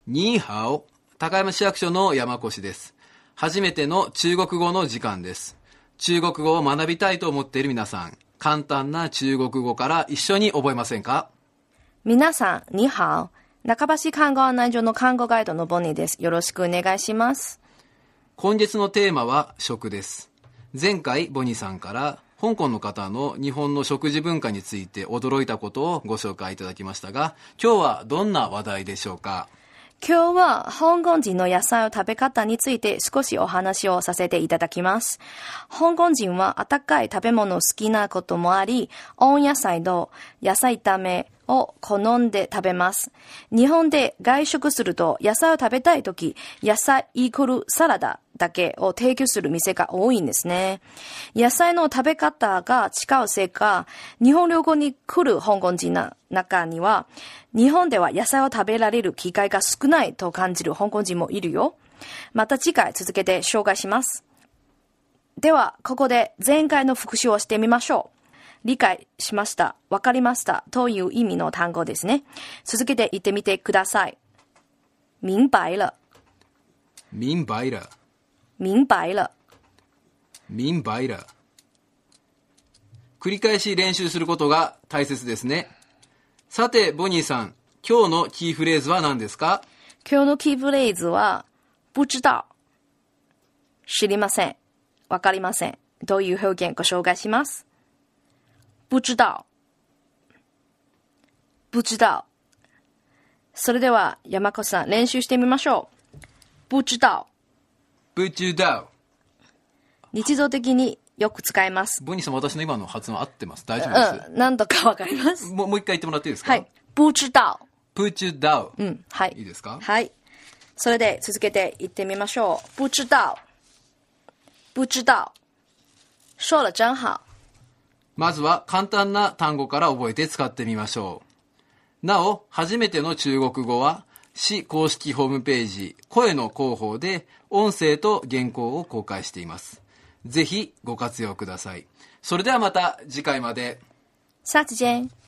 ニーハオ、高山市役所の山越です。初めての中国語の時間です。中国語を学びたいと思っている皆さん、簡単な中国語から一緒に覚えませんか？ 皆さん、に好。中橋看護案内所の看護ガイドのボニーです。よろしくお願いします。 今月のテーマは食です。前回ボニーさんから香港の方の日本の食事文化について驚いたことをご紹介いただきましたが、今日はどんな話題でしょうか？ 今日は香港人の野菜の食べ方について少しお話をさせていただきます。香港人は温かい食べ物好きなこともあり、温野菜と野菜炒めを好んで食べます。日本で外食すると野菜を食べたいとき、野菜イコールサラダだけを提供する店が多いんですね。野菜の食べ方が違うせいか、日本旅行に来る香港人の中には、日本では野菜を食べられる機会が少ないと感じる香港人もいるよ。また次回続けて紹介します。では、ここで前回の復習をしてみましょう。理解しました、わかりましたという意味の単語ですね。続けて言ってみてください。明白了。 明白了。 明白了。 明白了。繰り返し練習することが大切ですね。さて、ボニーさん、今日のキーフレーズは何ですか？ 今日のキーフレーズは、不知道。知りません。わかりません。という表現ご紹介します。不知道。不知道。それでは、山子さん、練習してみましょう。不知道。 不知道。 日常的によく使います。 ボニーさん、私の今の発音合ってます？大丈夫です？ 何度かわかります。 もう一回言ってもらっていいですか？ はい。不知道。 不知道。 はい。 いいですか？ はい。それで続けて言ってみましょう。不知道。不知道。说了真好。 まずは簡単な単語から覚えて使ってみましょう。なお、初めての中国語は、市公式ホームページ、声の広報で音声と原稿を公開しています。ぜひご活用ください。それではまた次回まで。 下次見。